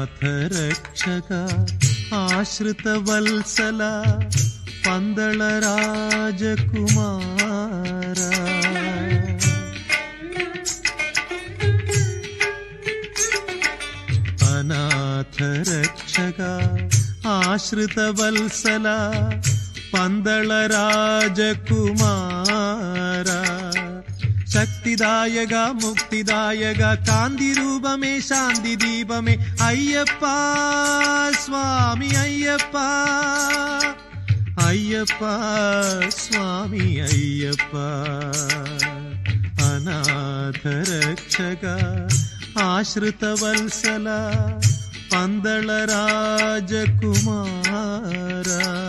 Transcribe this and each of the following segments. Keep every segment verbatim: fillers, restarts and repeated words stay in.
അനാഥരക്ഷക ആശ്രിതവത്സല പന്തള രാജകുമാര അനാഥരക്ഷക ആശ്രിതവത്സല പന്തള രാജകുമാര ശക്തിദായക മുക്തിദായക കാന്തിരൂപമേ ശാന്തി ദീപമേ അയ്യപ്പ സ്വാമി അയ്യപ്പ അയ്യപ്പ സ്വാമി അയ്യപ്പ അനാഥരക്ഷക ആശ്രിതവത്സല പന്തള രാജകുമാര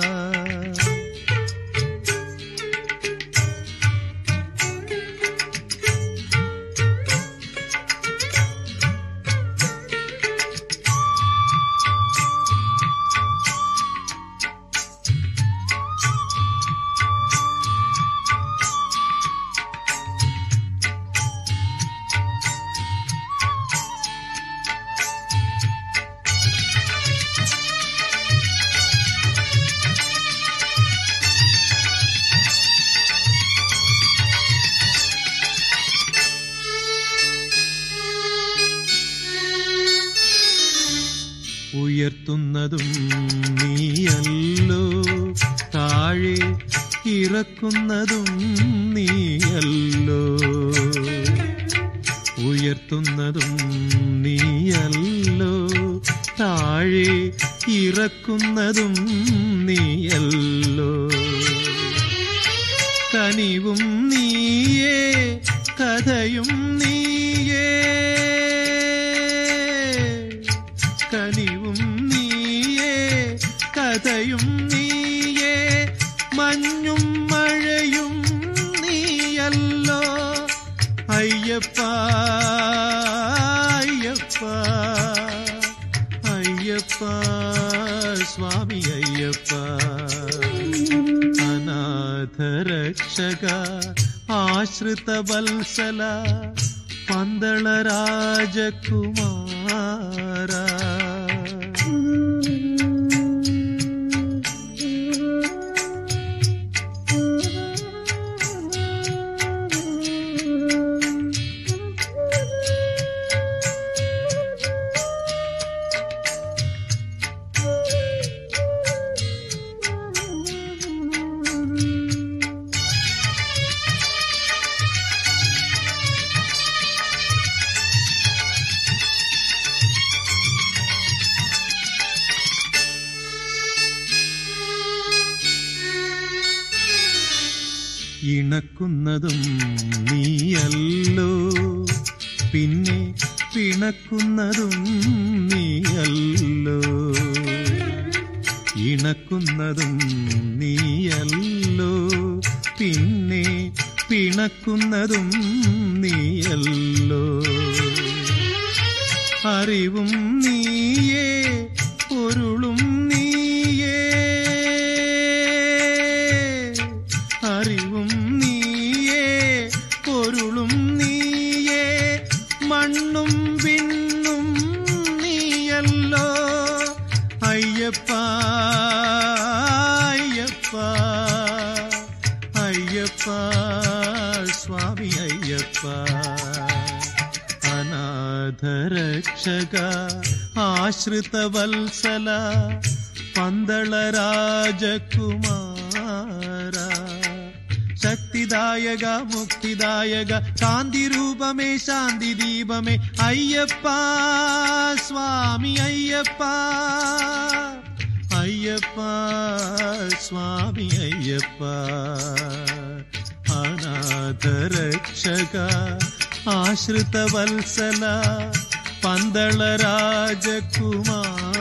ഉയർത്തുന്നതും നീയല്ലോ താഴെ ഇറക്കുന്നതും നീയല്ലോ ഉയർത്തുന്നതും നീയല്ലോ താഴെ ഇറക്കുന്നതും നീയല്ലോ കനിവും നീയേ കഥയും നീയേ കനിവും നീയേ കഥയും നീയേ മഞ്ഞും മഴയും നീയല്ലോ അയ്യപ്പ അയ്യപ്പ അയ്യപ്പ സ്വാമി അയ്യപ്പ അനാഥരക്ഷക ആശ്രിതവത്സല പന്തള രാജകുമാര ഇണക്കുന്നതും നീയല്ലോ പിന്നെ പിണക്കുന്നതും നീയല്ലോ ഇണക്കുന്നതും നീയല്ലോ പിന്നെ പിണക്കുന്നതും നീയല്ലോ അറിവും നീയേ പൊരുളും നീയേ അറിവും നീയേ പൊരുളും നീയേ മണ്ണും വിണ്ണും നീയല്ലോ അയ്യപ്പ അയ്യപ്പ അയ്യപ്പ സ്വാമി അയ്യപ്പ അനാഥരക്ഷക ആശ്രിതവത്സല പന്തള രാജകുമാര ശക്തിദായക മുക്തിദായക കാന്തിരൂപമേ ശാന്തി ദീപമേ അയ്യപ്പ സ്വാമി അയ്യപ്പ അയ്യപ്പ സ്വാമി അയ്യപ്പ അനാഥരക്ഷക ആശ്രിതവത്സല പന്തള രാജകുമാര